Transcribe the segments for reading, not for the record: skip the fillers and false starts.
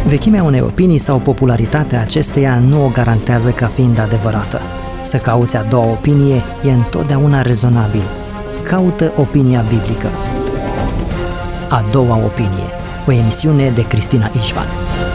Vechimea unei opinii sau popularitatea acesteia nu o garantează ca fiind adevărată. Să cauți a doua opinie e întotdeauna rezonabil. Caută opinia biblică. A doua opinie, o emisiune de Cristina Ișvan.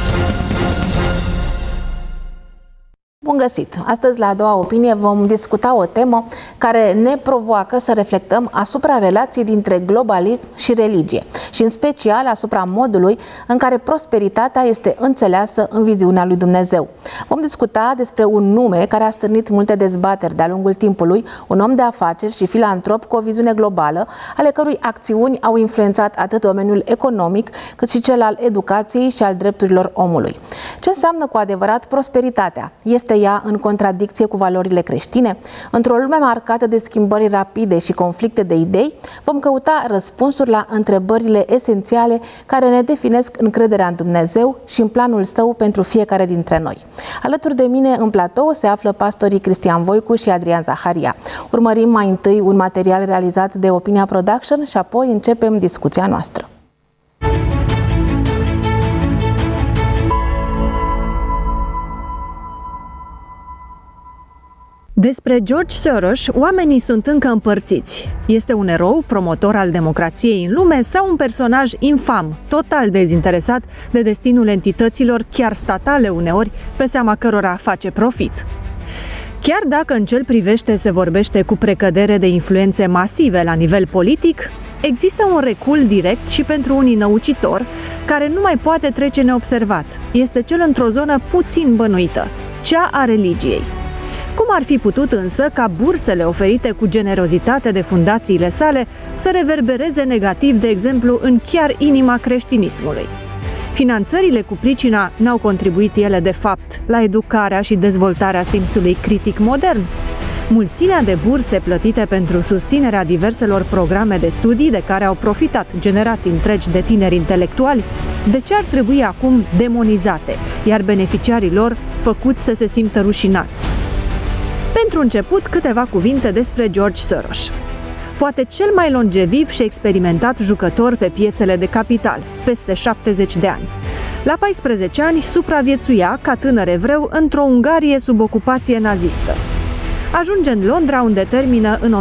Bun găsit! Astăzi, la A doua opinie, vom discuta o temă care ne provoacă să reflectăm asupra relației dintre globalism și religie și, în special, asupra modului în care prosperitatea este înțeleasă în viziunea lui Dumnezeu. Vom discuta despre un nume care a stârnit multe dezbateri de-a lungul timpului, un om de afaceri și filantrop cu o viziune globală, ale cărui acțiuni au influențat atât domeniul economic, cât și cel al educației și al drepturilor omului. Ce înseamnă cu adevărat prosperitatea? Este ea în contradicție cu valorile creștine? Într-o lume marcată de schimbări rapide și conflicte de idei, vom căuta răspunsuri la întrebările esențiale care ne definesc încrederea în Dumnezeu și în planul Său pentru fiecare dintre noi. Alături de mine în platou se află pastorii Cristian Voicu și Adrian Zaharia. Urmărim mai întâi un material realizat de Opinia Production și apoi începem discuția noastră. Despre George Soros, oamenii sunt încă împărțiți. Este un erou, promotor al democrației în lume sau un personaj infam, total dezinteresat de destinul entităților, chiar statale uneori, pe seama cărora face profit? Chiar dacă în ce-l privește se vorbește cu precădere de influențe masive la nivel politic, există un recul direct și pentru un inăucitor care nu mai poate trece neobservat. Este cel într-o zonă puțin bănuită, cea a religiei. Cum ar fi putut însă ca bursele oferite cu generozitate de fundațiile sale să reverbereze negativ, de exemplu, în chiar inima creștinismului? Finanțările cu pricina n-au contribuit ele, de fapt, la educarea și dezvoltarea simțului critic modern? Mulțimea de burse plătite pentru susținerea diverselor programe de studii de care au profitat generații întregi de tineri intelectuali, de ce ar trebui acum demonizate, iar beneficiarii lor făcuți să se simtă rușinați? Pentru început, câteva cuvinte despre George Soros. Poate cel mai longeviv și experimentat jucător pe piețele de capital, peste 70 de ani. La 14 ani supraviețuia, ca tânăr evreu, într-o Ungarie sub ocupație nazistă. Ajunge în Londra, unde termină în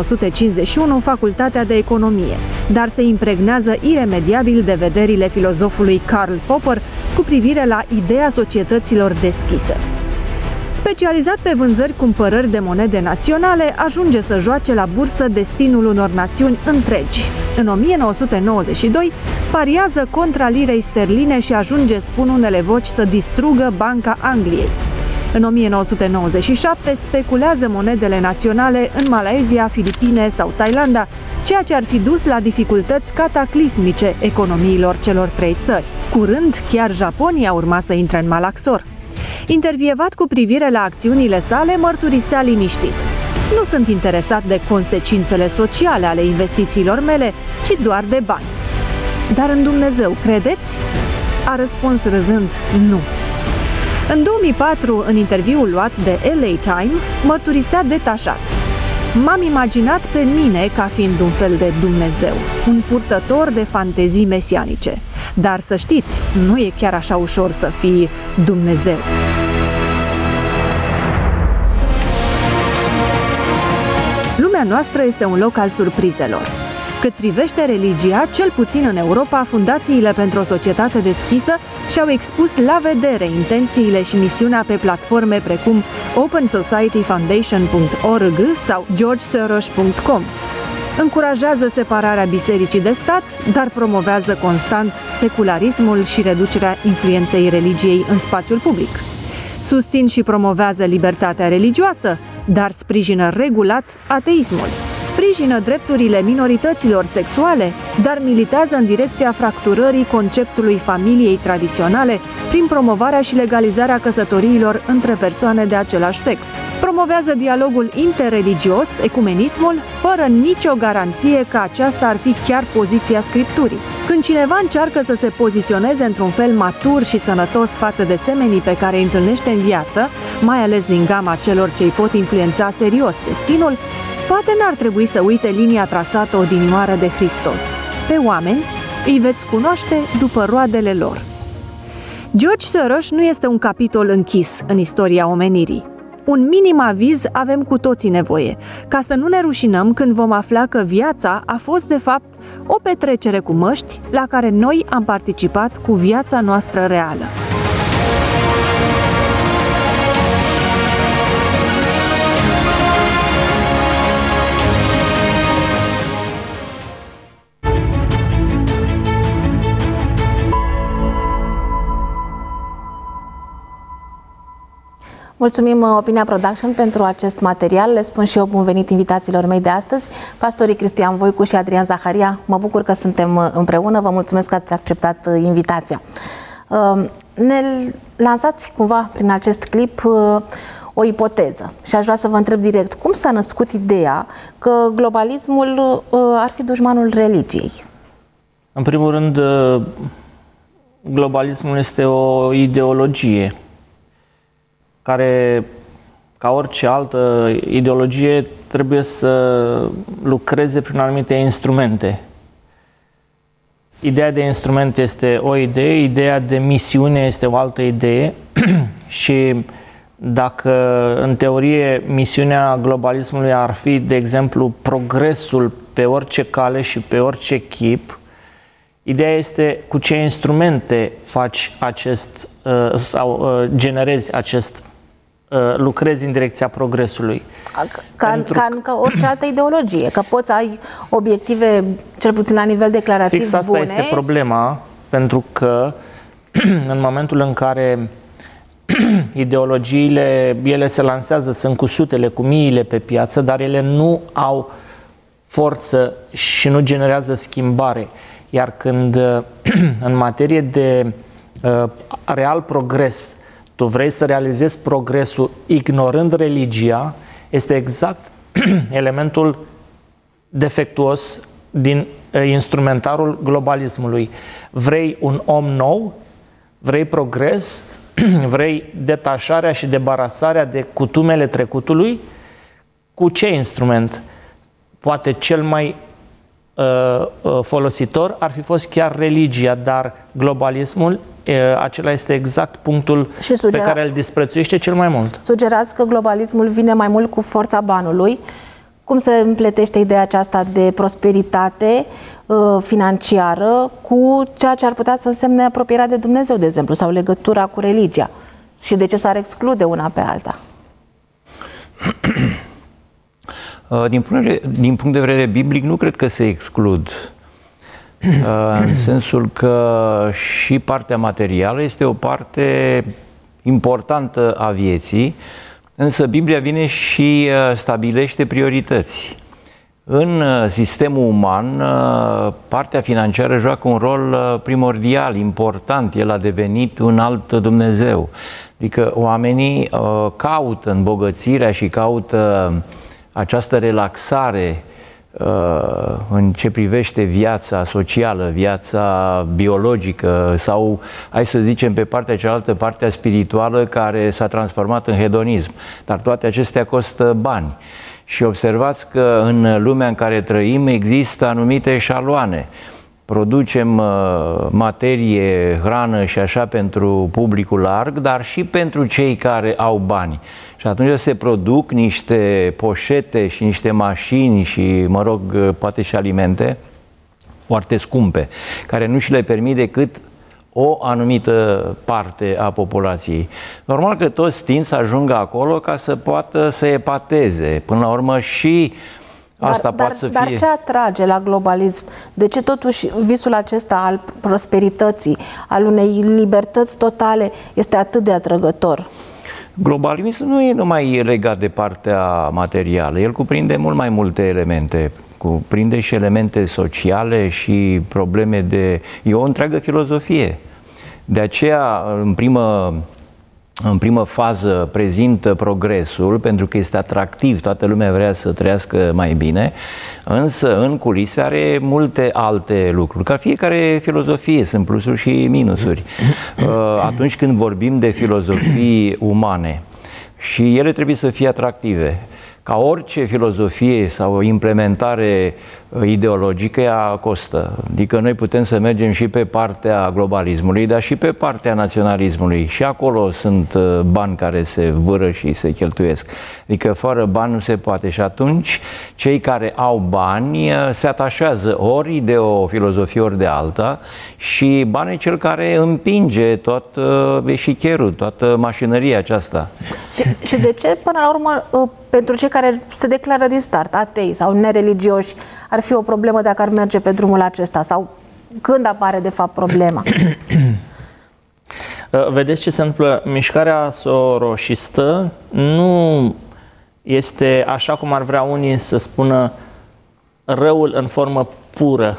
1951 facultatea de economie, dar se impregnează iremediabil de vederile filozofului Karl Popper cu privire la ideea societăților deschise. Specializat pe vânzări-cumpărări de monede naționale, ajunge să joace la bursă destinul unor națiuni întregi. În 1992, pariază contra lirei sterline și ajunge, spun unele voci, să distrugă Banca Angliei. În 1997, speculează monedele naționale în Malaysia, Filipine sau Thailanda, ceea ce ar fi dus la dificultăți cataclismice economiilor celor trei țări. Curând, chiar Japonia urma să intre în malaxor. Intervievat cu privire la acțiunile sale, mărturisea liniștit: "Nu sunt interesat de consecințele sociale ale investițiilor mele, ci doar de bani." "Dar în Dumnezeu credeți?" a răspuns râzând: "Nu." În 2004, în interviul luat de LA Times, mărturisea detașat: "M-am imaginat pe mine ca fiind un fel de Dumnezeu, un purtător de fantezii mesianice. Dar să știți, nu e chiar așa ușor să fii Dumnezeu." Lumea noastră este un loc al surprizelor. Cât privește religia, cel puțin în Europa, fundațiile pentru o societate deschisă și-au expus la vedere intențiile și misiunea pe platforme precum OpenSocietyFoundation.org sau GeorgeSoros.com. Încurajează separarea bisericii de stat, dar promovează constant secularismul și reducerea influenței religiei în spațiul public. Susțin și promovează libertatea religioasă, dar sprijină regulat ateismul. Sprijină drepturile minorităților sexuale, dar militează în direcția fracturării conceptului familiei tradiționale prin promovarea și legalizarea căsătoriilor între persoane de același sex. Promovează dialogul interreligios, ecumenismul, fără nicio garanție că aceasta ar fi chiar poziția Scripturii. Când cineva încearcă să se poziționeze într-un fel matur și sănătos față de semenii pe care îi întâlnește în viață, mai ales din gama celor ce îi pot influența serios destinul, poate n-ar trebui să uite linia trasată odinioară de Hristos. Pe oameni îi veți cunoaște după roadele lor. George Soros nu este un capitol închis în istoria omenirii. Un minim aviz avem cu toții nevoie, ca să nu ne rușinăm când vom afla că viața a fost, de fapt, o petrecere cu măști la care noi am participat cu viața noastră reală. Mulțumim Opinia Production pentru acest material. Le spun și eu bun venit invitațiilor mei de astăzi, pastorii Cristian Voicu și Adrian Zaharia. Mă bucur că suntem împreună. Vă mulțumesc că ați acceptat invitația. Ne lansați cumva prin acest clip o ipoteză și aș vrea să vă întreb direct cum s-a născut ideea că globalismul ar fi dușmanul religiei? În primul rând, globalismul este o ideologie care, ca orice altă ideologie, trebuie să lucreze prin anumite instrumente. Ideea de instrument este o idee, ideea de misiune este o altă idee și dacă, în teorie, misiunea globalismului ar fi, de exemplu, progresul pe orice cale și pe orice chip, ideea este cu ce instrumente faci acest sau generezi acest lucrezi în direcția progresului. Ca orice altă ideologie, că poți ai obiective, cel puțin la nivel declarativ, fix asta bune. Este problema, pentru că în momentul în care ideologiile, ele se lansează, sunt cu sutele, cu miile pe piață, dar ele nu au forță și nu generează schimbare. Iar când în materie de real progres tu vrei să realizezi progresul ignorând religia, este exact elementul defectuos din instrumentarul globalismului. Vrei un om nou, vrei progres, vrei detașarea și debarasarea de cutumele trecutului, cu ce instrument? Poate cel mai folositor ar fi fost chiar religia, dar globalismul, acela este exact punctul pe care îl disprețuiește cel mai mult. Sugerați că globalismul vine mai mult cu forța banului. Cum se împletește ideea aceasta de prosperitate financiară cu ceea ce ar putea să însemne apropierea de Dumnezeu, de exemplu, sau legătura cu religia? Și de ce s-ar exclude una pe alta? Din punct de vedere biblic, nu cred că se exclud. În sensul că și partea materială este o parte importantă a vieții, însă Biblia vine și stabilește priorități. În sistemul uman, partea financiară joacă un rol primordial, important. El a devenit un alt Dumnezeu. Adică oamenii caută îmbogățirea și caută această relaxare în ce privește viața socială, viața biologică sau, hai să zicem, pe partea cealaltă, partea spirituală, care s-a transformat în hedonism. Dar toate acestea costă bani. Și observați că în lumea în care trăim există anumite eșaloane. Producem materie, hrană și așa pentru publicul larg, dar și pentru cei care au bani. Și atunci se produc niște poșete și niște mașini și, mă rog, poate și alimente foarte scumpe, care nu și le permit decât o anumită parte a populației. Normal că toți tind să ajungă acolo ca să poată să epateze. Până la urmă și asta poate să fie. Dar ce atrage la globalism? De ce totuși visul acesta al prosperității, al unei libertăți totale este atât de atrăgător? Globalismul nu e numai legat de partea materială, el cuprinde mult mai multe elemente. Cuprinde și elemente sociale și probleme de... E o întreagă filozofie. De aceea, în primă fază prezintă progresul, pentru că este atractiv, toată lumea vrea să trăiască mai bine, însă în culise are multe alte lucruri. Ca fiecare filozofie sunt plusuri și minusuri. Atunci când vorbim de filozofii umane, și ele trebuie să fie atractive. Ca orice filozofie sau implementare ideologică, ea costă. Adică noi putem să mergem și pe partea globalismului, dar și pe partea naționalismului. Și acolo sunt bani care se vâră și se cheltuiesc. Adică fără bani nu se poate. Și atunci cei care au bani se atașează ori de o filozofie, ori de alta, și banii e cel care împinge tot eșichierul, toată mașinăria aceasta. Și de ce, până la urmă, pentru cei care se declară din start atei sau nereligioși, ar fi o problemă dacă ar merge pe drumul acesta? Sau când apare, de fapt, problema? Vedeți ce se întâmplă? Mișcarea soroșistă nu este, așa cum ar vrea unii să spună, răul în formă pură.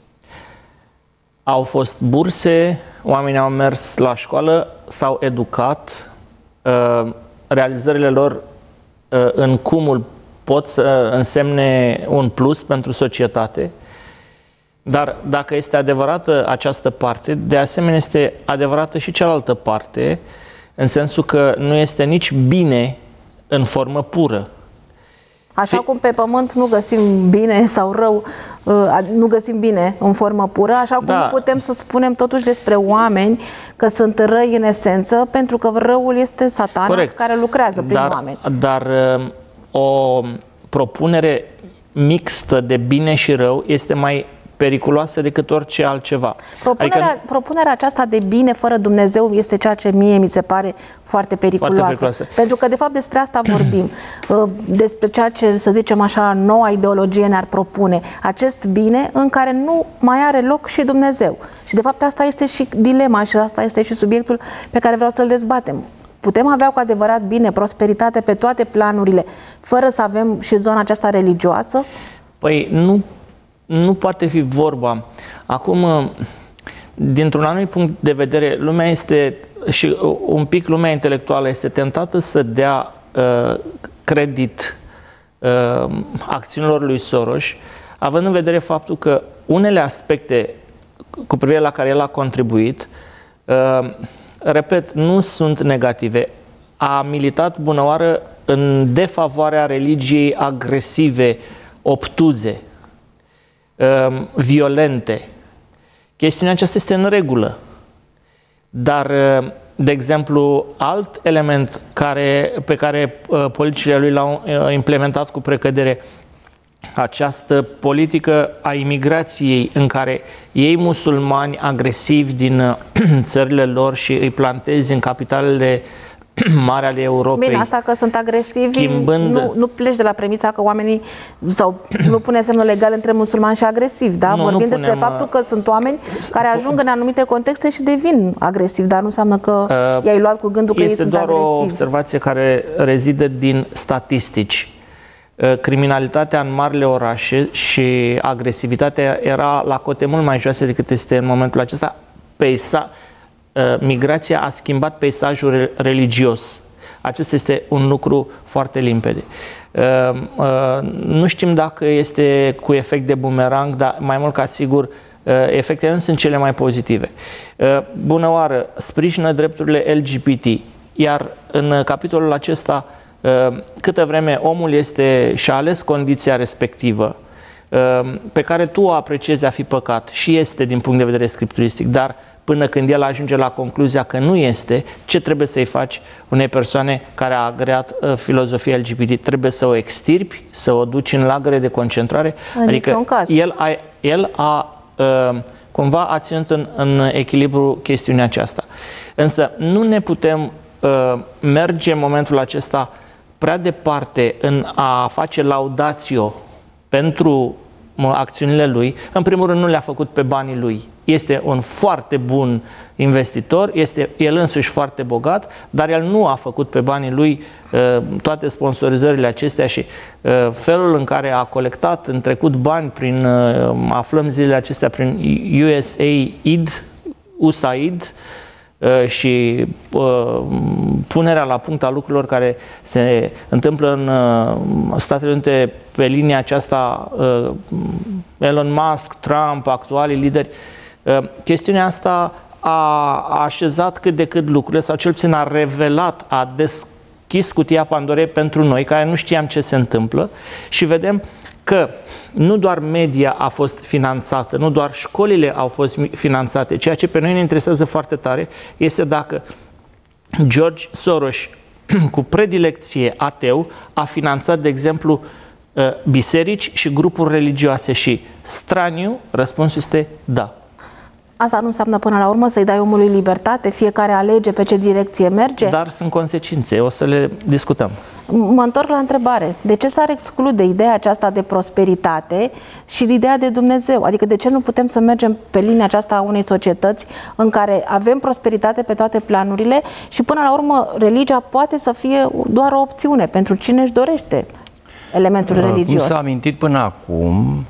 Au fost burse, oamenii au mers la școală, s-au educat, realizările lor în cumul pot să însemne un plus pentru societate, dar dacă este adevărată această parte, de asemenea este adevărată și cealaltă parte, în sensul că nu este nici bine în formă pură. Așa cum pe pământ nu găsim bine sau rău, nu găsim bine în formă pură, așa cum nu putem să spunem totuși despre oameni că sunt răi în esență, pentru că răul este Satana. Corect, care lucrează prin oameni. Dar o propunere mixtă de bine și rău este mai periculoasă decât orice altceva. Propunerea aceasta de bine fără Dumnezeu este ceea ce mie mi se pare foarte periculoasă. Pentru că, de fapt, despre asta vorbim. Despre ceea ce, să zicem așa, noua ideologie ne-ar propune. Acest bine în care nu mai are loc și Dumnezeu. Și, de fapt, asta este și dilema și asta este și subiectul pe care vreau să-l dezbatem. Putem avea cu adevărat bine, prosperitate pe toate planurile, fără să avem și zona aceasta religioasă? Păi nu poate fi vorba. Acum, dintr-un anumit punct de vedere, lumea este, și un pic lumea intelectuală este tentată să dea credit acțiunilor lui Soros, având în vedere faptul că unele aspecte cu privire la care el a contribuit, repet, nu sunt negative. A militat bunăoară în defavoarea religiei agresive, obtuze, violente. Chestiunea aceasta este în regulă. Dar, de exemplu, alt element pe care politicile lui l-au implementat cu precădere, această politică a imigrației în care ei musulmani agresivi din țările lor și îi plantezi în capitalele mari ale Europei. Bine, asta că sunt agresivi, nu pleci de la premisa că oamenii, sau nu pune semnul legal între musulmani și agresivi, da? Vorbim despre faptul că sunt oameni care ajung în anumite contexte și devin agresivi, dar nu înseamnă că i-ai luat cu gândul că ei sunt agresivi. Este doar o observație care rezidă din statistici. Criminalitatea în marile orașe și agresivitatea era la cote mult mai joase decât este în momentul acesta. Migrația a schimbat peisajul religios. Acesta este un lucru foarte limpede. Nu știm dacă este cu efect de bumerang, dar mai mult ca sigur efectele nu sunt cele mai pozitive. Bunăoară, sprijină drepturile LGBT, iar în capitolul acesta, câtă vreme omul și-a ales condiția respectivă, pe care tu o apreciezi a fi păcat, și este din punct de vedere scripturistic, dar până când el ajunge la concluzia că nu este, ce trebuie să-i faci unei persoane care a agreat filozofia LGBT? Trebuie să o extirpi, să o duci în lagăre de concentrare? Adică el a cumva a ținut în echilibru chestiunea aceasta. Însă nu ne putem merge în momentul acesta prea departe în a face laudatio pentru acțiunile lui. În primul rând, nu le-a făcut pe banii lui. Este un foarte bun investitor, este el însuși foarte bogat, dar el nu a făcut pe banii lui toate sponsorizările acestea și felul în care a colectat în trecut bani prin, aflăm zilele acestea, prin USAID și punerea la punct a lucrurilor care se întâmplă în Statele Unite pe linia aceasta, Elon Musk, Trump, actualii lideri. Chestiunea asta a așezat cât de cât lucrurile, sau cel puțin a revelat, a deschis cutia Pandorei pentru noi, care nu știam ce se întâmplă, și vedem că nu doar media a fost finanțată, nu doar școlile au fost finanțate, ceea ce pe noi ne interesează foarte tare este dacă George Soros, cu predilecție ateu, a finanțat, de exemplu, biserici și grupuri religioase și straniu, răspunsul este da. Asta nu înseamnă până la urmă să-i dai omului libertate, fiecare alege pe ce direcție merge? Dar sunt consecințe, o să le discutăm. Mă întorc la întrebare. De ce s-ar exclude ideea aceasta de prosperitate și ideea de Dumnezeu? Adică de ce nu putem să mergem pe linia aceasta a unei societăți în care avem prosperitate pe toate planurile și până la urmă religia poate să fie doar o opțiune pentru cine își dorește elementul religios? Cum s-a amintit până acum,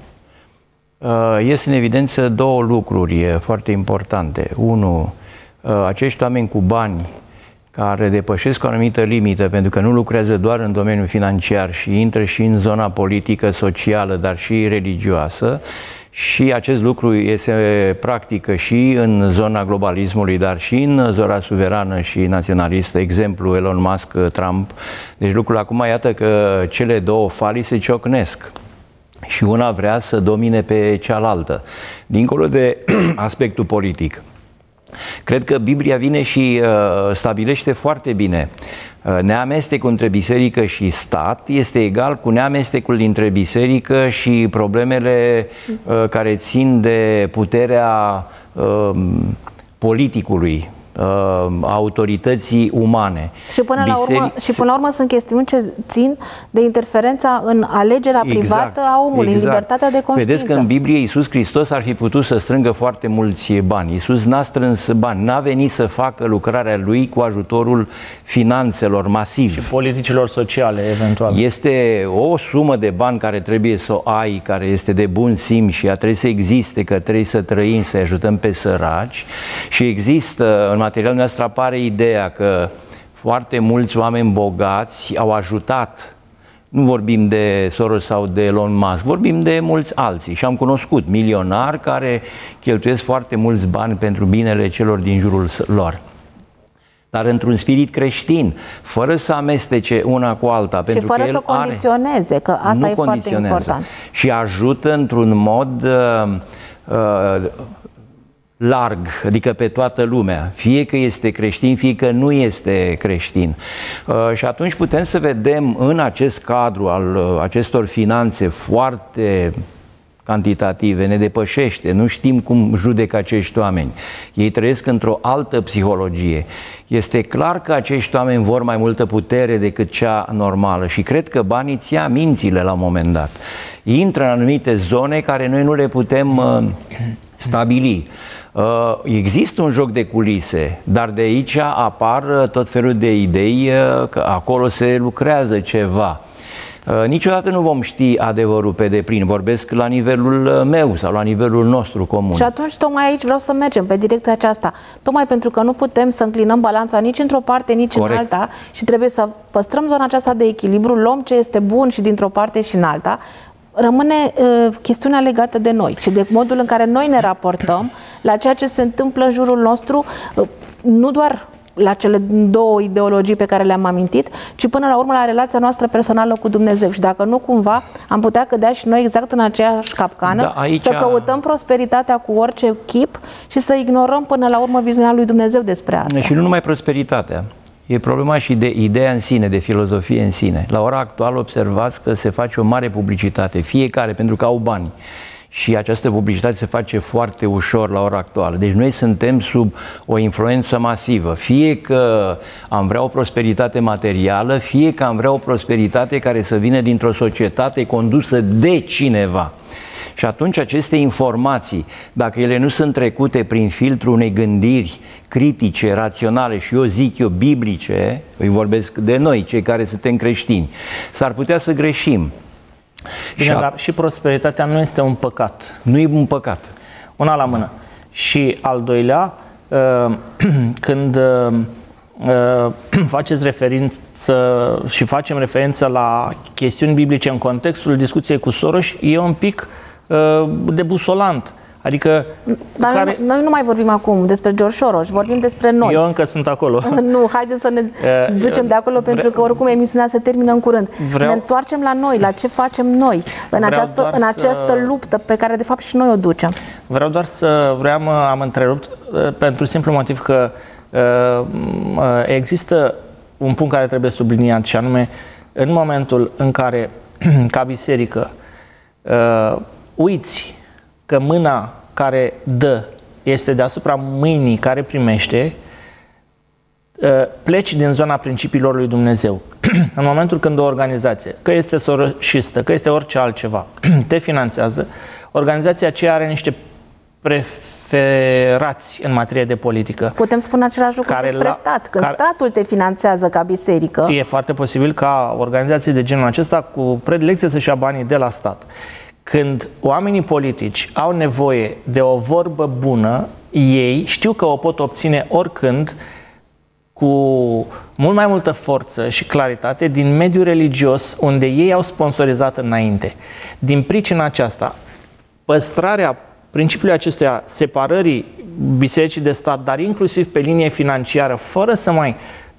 ies în evidență două lucruri foarte importante. Unu, acești oameni cu bani care depășesc o anumită limită pentru că nu lucrează doar în domeniul financiar și intră și în zona politică, socială, dar și religioasă, și acest lucru se practică și în zona globalismului, dar și în zona suverană și naționalistă, exemplu Elon Musk, Trump. Deci lucrul acum, iată că cele două falii se ciocnesc și una vrea să domine pe cealaltă, dincolo de aspectul politic. Cred că Biblia vine și stabilește foarte bine. Neamestecul între biserică și stat este egal cu neamestecul dintre biserică și problemele care țin de puterea politicului, autorității umane. Și până la urmă sunt chestiuni ce țin de interferența în alegerea privată a omului, în libertatea de conștiință. Vedeți că în Biblie Iisus Hristos ar fi putut să strângă foarte mulți bani. Iisus n-a strâns bani, n-a venit să facă lucrarea lui cu ajutorul finanțelor masiv. Și politicilor sociale, eventual. Este o sumă de bani care trebuie să o ai, care este de bun simț și ea trebuie să existe, că trebuie să trăim, să ajutăm pe săraci. Și există, în materialul nostru apare ideea că foarte mulți oameni bogați au ajutat. Nu vorbim de Soros sau de Elon Musk, vorbim de mulți alții. Și am cunoscut milionari care cheltuiesc foarte mulți bani pentru binele celor din jurul lor. Dar într-un spirit creștin, fără să amestece una cu alta. Și pentru fără că să condiționeze, că asta e foarte important. Și ajută într-un mod larg, adică pe toată lumea, fie că este creștin, fie că nu este creștin. Și atunci putem să vedem în acest cadru al acestor finanțe foarte cantitative, ne depășește, nu știm cum judecă acești oameni. Ei trăiesc într-o altă psihologie. Este clar că acești oameni vor mai multă putere decât cea normală și cred că banii îți ia mințile la un moment dat. Intră în anumite zone care noi nu le putem stabili. Există un joc de culise, dar de aici apar tot felul de idei că acolo se lucrează ceva. Niciodată nu vom ști adevărul pe deplin. Vorbesc la nivelul meu sau la nivelul nostru comun. Și atunci tocmai aici vreau să mergem pe direcția aceasta. Tocmai pentru că nu putem să înclinăm balanța nici într-o parte, nici în alta și trebuie să păstrăm zona aceasta de echilibru, luăm ce este bun și dintr-o parte și în alta. Rămâne chestiunea legată de noi și de modul în care noi ne raportăm la ceea ce se întâmplă în jurul nostru, nu doar la cele două ideologii pe care le-am amintit, ci până la urmă la relația noastră personală cu Dumnezeu. Și dacă nu cumva am putea cădea și noi exact în aceeași capcană, să căutăm prosperitatea cu orice chip și să ignorăm până la urmă viziunea lui Dumnezeu despre asta. Și nu numai prosperitatea. E problema și de ideea în sine, de filozofie în sine. La ora actuală observați că se face o mare publicitate, fiecare, pentru că au bani. Și această publicitate se face foarte ușor la ora actuală. Deci noi suntem sub o influență masivă. Fie că am vrea o prosperitate materială, fie că am vrea o prosperitate care să vină dintr-o societate condusă de cineva. Și atunci aceste informații, dacă ele nu sunt trecute prin filtrul unei gândiri critice, raționale și eu zic eu biblice, îi vorbesc de noi, cei care suntem creștini, s-ar putea să greșim. Bine, dar și prosperitatea nu este un păcat. Nu e un păcat. Una la mână. Și al doilea, când faceți referință și facem referință la chestiuni biblice în contextul discuției cu Soros, e un pic debusolant. Adică Dar noi nu mai vorbim acum despre George Soros, vorbim despre noi. Eu încă sunt acolo. Nu, haideți să ne ducem de acolo, pentru că oricum emisiunea se termină în curând. Ne întoarcem la noi, la ce facem noi în această luptă pe care de fapt și noi o ducem. Am întrerupt pentru simplu motiv că există un punct care trebuie subliniat, și anume în momentul în care ca biserică uiți că mâna care dă este deasupra mâinii care primește, pleci din zona principiilor lui Dumnezeu. În momentul când o organizație, că este soroșistă, că este orice altceva, te finanțează, organizația aceea are niște preferați în materie de politică. Putem spune același lucru despre stat, că statul te finanțează ca biserică. E foarte posibil ca organizații de genul acesta cu predilecție să-și ia banii de la stat. Când oamenii politici au nevoie de o vorbă bună, ei știu că o pot obține oricând, cu mult mai multă forță și claritate, din mediul religios unde ei au sponsorizat înainte. Din pricina aceasta, păstrarea principiului acestuia, separării bisericii de stat, dar inclusiv pe linie financiară, fără să mai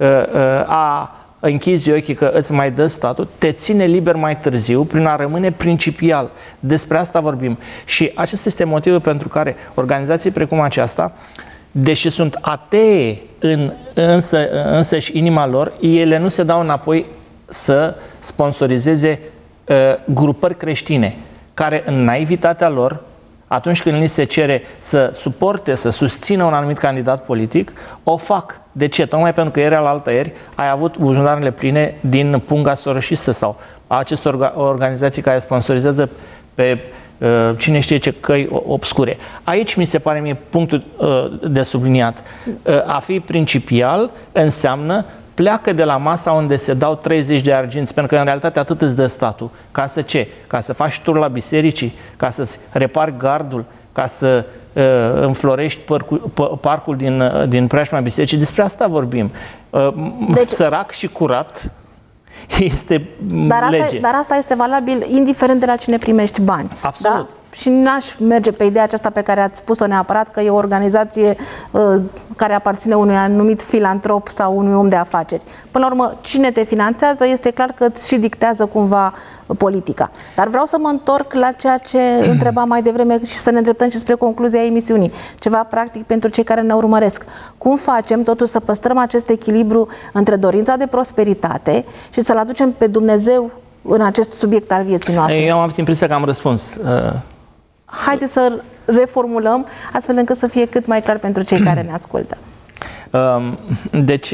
închizi ochii că îți mai dă statul, te ține liber mai târziu prin a rămâne principial. Despre asta vorbim. Și acesta este motivul pentru care organizații precum aceasta, deși sunt atee însăși inima lor, ele nu se dau înapoi să sponsorizeze grupări creștine, care în naivitatea lor, atunci când li se cere să suporte, să susțină un anumit candidat politic, o fac. De ce? Tocmai pentru că ieri alaltăieri ai avut buzunarele pline din punga soroșistă sau a acestor organizații care sponsorizează pe cine știe ce căi obscure. Aici mi se pare mie punctul de subliniat. A fi principial înseamnă pleacă de la masa unde se dau 30 de arginți, pentru că în realitate atât îți dă statul. Ca să ce? Ca să faci tur la bisericii? Ca să-ți repari gardul? Ca să înflorești parcul din preajma bisericii? Despre asta vorbim. Deci, sărac și curat este lege. Dar asta este valabil indiferent de la cine primești bani. Absolut. Da? Și n-aș merge pe ideea aceasta pe care ați spus-o neapărat, că e o organizație care aparține unui anumit filantrop sau unui om de afaceri. Până la urmă, cine te finanțează este clar că îți și dictează cumva politica. Dar vreau să mă întorc la ceea ce întrebam mai devreme și să ne îndreptăm și spre concluzia emisiunii. Ceva practic pentru cei care ne urmăresc. Cum facem totuși să păstrăm acest echilibru între dorința de prosperitate și să-L aducem pe Dumnezeu în acest subiect al vieții noastre? Eu am avut impresia că am răspuns. Haideți să reformulăm astfel încât să fie cât mai clar pentru cei care ne ascultă. Deci,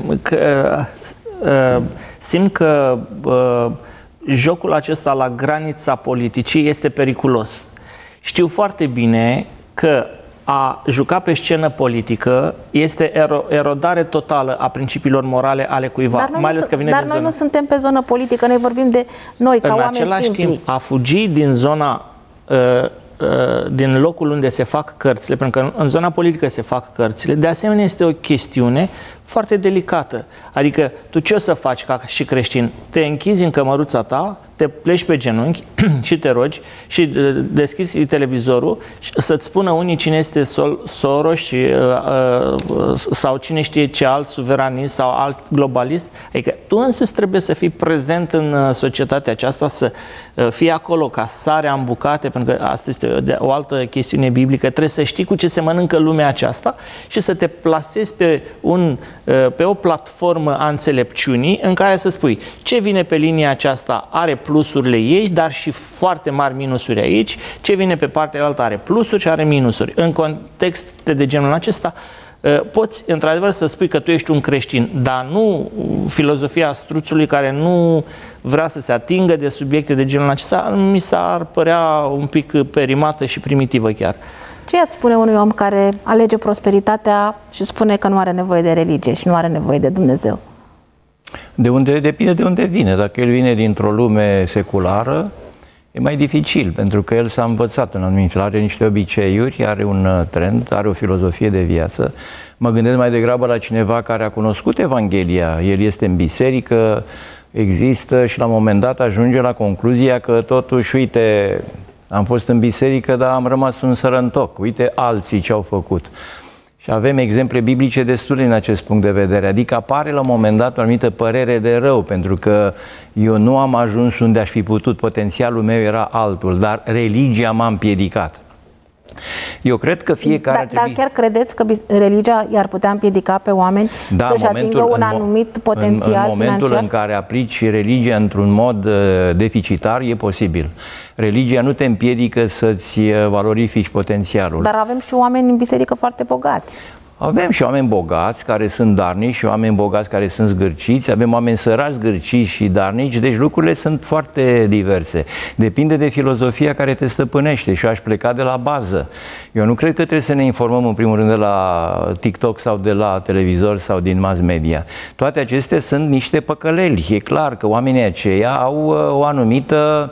simt că jocul acesta la granița politicii este periculos. Știu foarte bine că a juca pe scenă politică este erodare totală a principiilor morale ale cuiva. Dar noi nu suntem pe zonă politică, noi vorbim de noi ca oameni simpli. În același timp, a fugi din zona din locul unde se fac cărțile, pentru că în zona politică se fac cărțile, de asemenea este o chestiune foarte delicată. Adică tu ce o să faci ca și creștin? Te închizi în cămăruța ta, te pleci pe genunchi și te rogi și deschizi televizorul să-ți spună unii cine este Soros sau cine știe ce alt suveranist sau alt globalist. Adică tu însuți trebuie să fii prezent în societatea aceasta, să fii acolo ca sarea în bucate, pentru că asta este o altă chestiune biblică. Trebuie să știi cu ce se mănâncă lumea aceasta și să te plasezi pe o platformă a înțelepciunii în care să spui ce vine pe linia aceasta are plusurile ei, dar și foarte mari minusuri aici, ce vine pe partea altă are plusuri și are minusuri. În contexte de genul acesta poți într-adevăr să spui că tu ești un creștin, dar nu filozofia struțului care nu vrea să se atingă de subiecte de genul acesta, mi s-ar părea un pic perimată și primitivă chiar. Ce ați spune unui om care alege prosperitatea și spune că nu are nevoie de religie și nu are nevoie de Dumnezeu? Depinde de unde vine. Dacă el vine dintr-o lume seculară, e mai dificil, pentru că el s-a învățat în anumit fel, are niște obiceiuri, are un trend, are o filozofie de viață. Mă gândesc mai degrabă la cineva care a cunoscut Evanghelia, el este în biserică, există și la un moment dat ajunge la concluzia că totuși, uite, Am fost în biserică, dar am rămas un sărăntoc. Uite alții ce au făcut. Și avem exemple biblice destule în acest punct de vedere. Adică apare la un moment dat o anumită părere de rău, pentru că eu nu am ajuns unde aș fi putut, potențialul meu era altul, dar religia m-a împiedicat. Eu cred că fiecare Dar chiar credeți că religia i-ar putea împiedica pe oameni să-și atingă un anumit potențial financiar? În momentul în care aplici religia într-un mod deficitar, e posibil. Religia nu te împiedică să-ți valorifici potențialul. Dar avem și oameni în biserică foarte bogați. Avem și oameni bogați care sunt darnici și oameni bogați care sunt zgârciți, avem oameni săraci, zgârciți și darnici, deci lucrurile sunt foarte diverse. Depinde de filozofia care te stăpânește și eu aș pleca de la bază. Eu nu cred că trebuie să ne informăm în primul rând de la TikTok sau de la televizor sau din mass media. Toate acestea sunt niște păcăleli. E clar că oamenii aceia au o anumită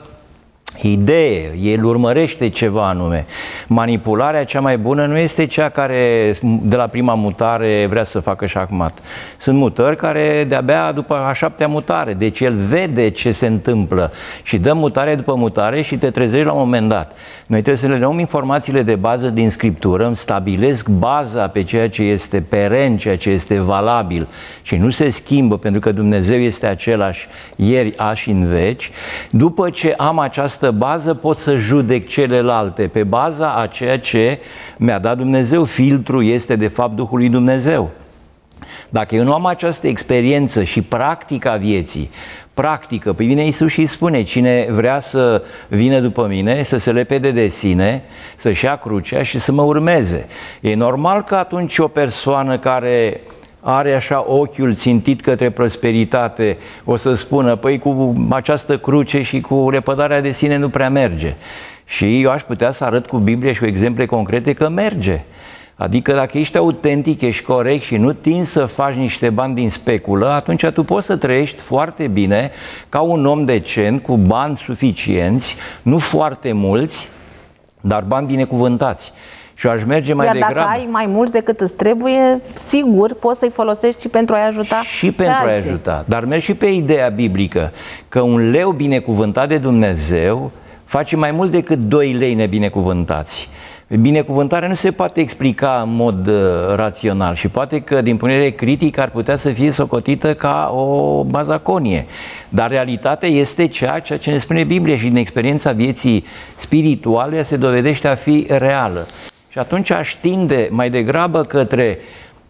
idee, el urmărește ceva anume. Manipularea cea mai bună nu este cea care de la prima mutare vrea să facă șahmat. Sunt mutări care de-abia după a 7-a mutare, deci el vede ce se întâmplă și dă mutare după mutare și te trezești la un moment dat. Noi trebuie să le luăm informațiile de bază din Scriptură, îmi stabilesc baza pe ceea ce este peren, ceea ce este valabil și nu se schimbă pentru că Dumnezeu este același ieri, azi și în veci. După ce am această bază pot să judec celelalte pe baza a ceea ce mi-a dat Dumnezeu. Filtrul este de fapt Duhul lui Dumnezeu. Dacă eu nu am această experiență și practica vieții, practică, păi vine Iisus și îi spune, cine vrea să vină după mine, să se lepede de sine, să-și ia crucea și să mă urmeze. E normal că atunci o persoană care are așa ochiul țintit către prosperitate, o să spună, păi cu această cruce și cu lepădarea de sine nu prea merge. Și eu aș putea să arăt cu Biblia și cu exemple concrete că merge. Adică dacă ești autentic, ești corect și nu tinzi să faci niște bani din speculă, atunci tu poți să trăiești foarte bine ca un om decent, cu bani suficienți, nu foarte mulți, dar bani binecuvântați. Și aș merge mai degrabă. Iar dacă ai mai mulți decât îți trebuie, sigur, poți să-i folosești și pentru a-i ajuta și pentru a-i ajuta. Dar merg și pe ideea biblică că un leu binecuvântat de Dumnezeu face mai mult decât 2 lei nebinecuvântați. Binecuvântarea nu se poate explica în mod rațional și poate că din punct de vedere critic ar putea să fie socotită ca o bazaconie. Dar realitatea este ceea ce ne spune Biblia și din experiența vieții spirituale se dovedește a fi reală. Și atunci aș tinde mai degrabă către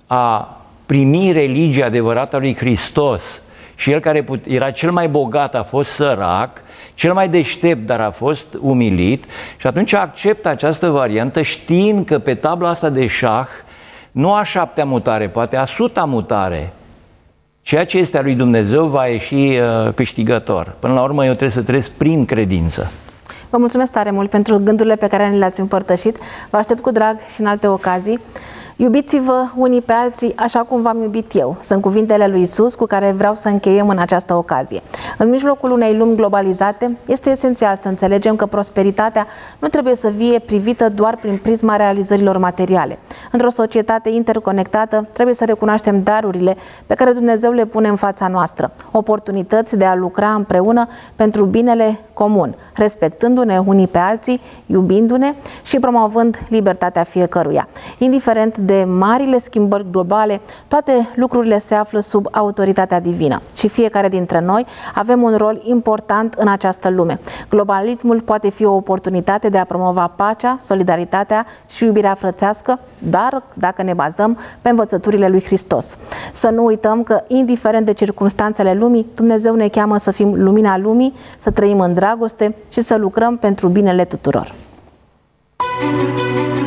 a primi religia adevărată a lui Hristos. Și el care era cel mai bogat a fost sărac, cel mai deștept, dar a fost umilit și atunci accept această variantă știind că pe tabla asta de șah nu a 7-a mutare, poate a 100-a mutare. Ceea ce este a lui Dumnezeu va ieși câștigător. Până la urmă eu trebuie să trăiesc prin credință. Vă mulțumesc tare mult pentru gândurile pe care ne le-ați împărtășit. Vă aștept cu drag și în alte ocazii. Iubiți-vă unii pe alții așa cum v-am iubit eu. Sunt cuvintele lui Iisus cu care vreau să încheiem în această ocazie. În mijlocul unei lumi globalizate, este esențial să înțelegem că prosperitatea nu trebuie să fie privită doar prin prisma realizărilor materiale. Într-o societate interconectată, trebuie să recunoaștem darurile pe care Dumnezeu le pune în fața noastră, oportunități de a lucra împreună pentru binele comun, respectându-ne unii pe alții, iubindu-ne și promovând libertatea fiecăruia. Indiferent de marile schimbări globale, toate lucrurile se află sub autoritatea divină și fiecare dintre noi avem un rol important în această lume. Globalismul poate fi o oportunitate de a promova pacea, solidaritatea și iubirea frățească, dar dacă ne bazăm pe învățăturile lui Hristos. Să nu uităm că, indiferent de circumstanțele lumii, Dumnezeu ne cheamă să fim lumina lumii, să trăim în dragoste și să lucrăm pentru binele tuturor.